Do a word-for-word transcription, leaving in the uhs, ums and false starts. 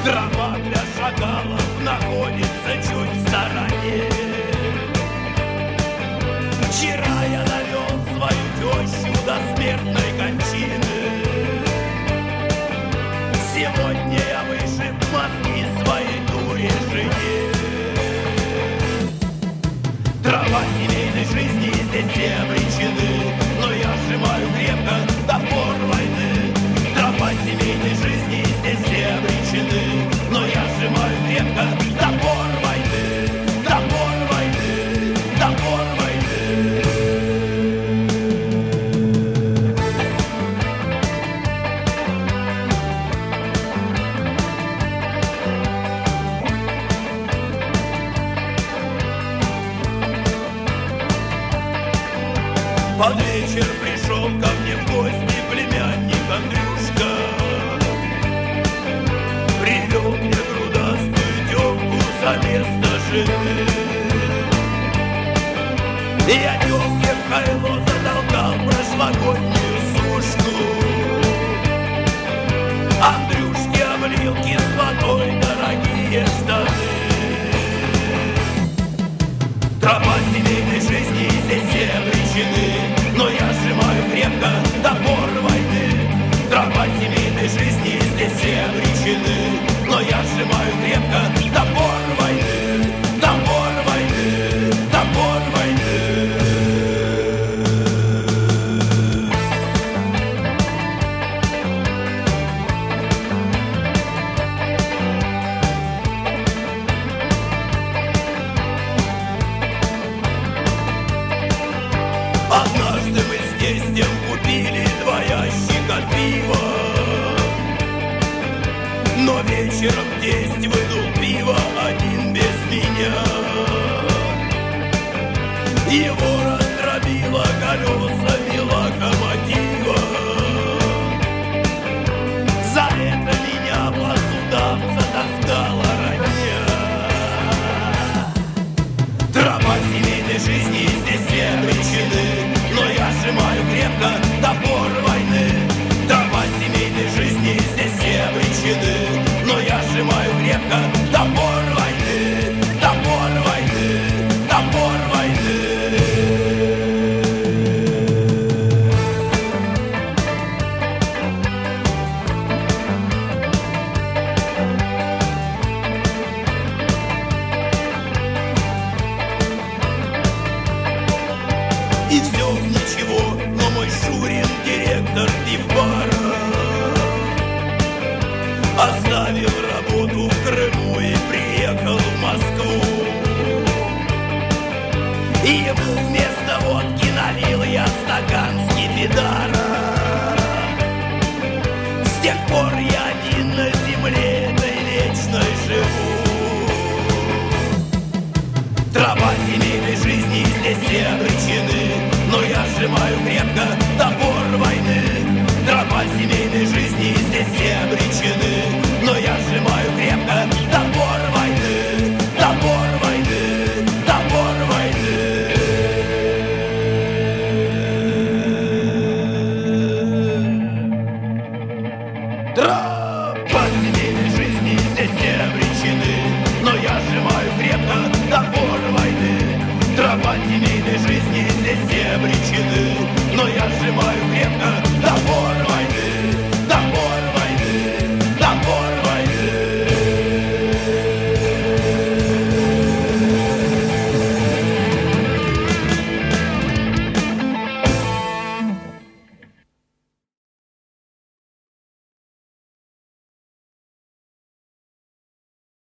Дрова для шакалов находится чуть в стороне. Вчера я довел свою тещу до смертной кончины. Сегодня я вышиб мозги своей дуре жене. Дрова семейной жизни здесь все обречены, но я сжимаю крепко топор войны. Дрова семейной жизни здесь все обречены, но я сжимаю крепко топор войны. Топор войны, топор войны. Под вечер пришел ко мне в гости племянник Андрюшка. Привел мне грудастую тёлку за место жены. Я тёлке в кайло затолкал прошлогоднюю сушку. Андрюшке облил кислотой дорогие штаны. Дрова семейной жизни здесь все обречены, но я сжимаю крепко топор войны. Дрова семейной жизни здесь все обречены, но я сжимаю крепко топор войны. Топор войны, топор войны. Однажды мы с тестем купили два ящика пива, но вечером тесть выдул пиво один без меня. Его раздробило колесами локомотива. За это меня по судам затаскала родня. Дрова семейной жизни здесь все обречены, но я сжимаю крепко топор войны. Дрова семейной жизни здесь все обречены, но я сжимаю крепко топор войны. Топор войны, топор войны. И все ничего, но мой Шурин, директор пивбара, оставил работу в Крыму и приехал в Москву. И ему вместо водки налил я стакан скипидара. С тех пор я один на земле этой вечной живу.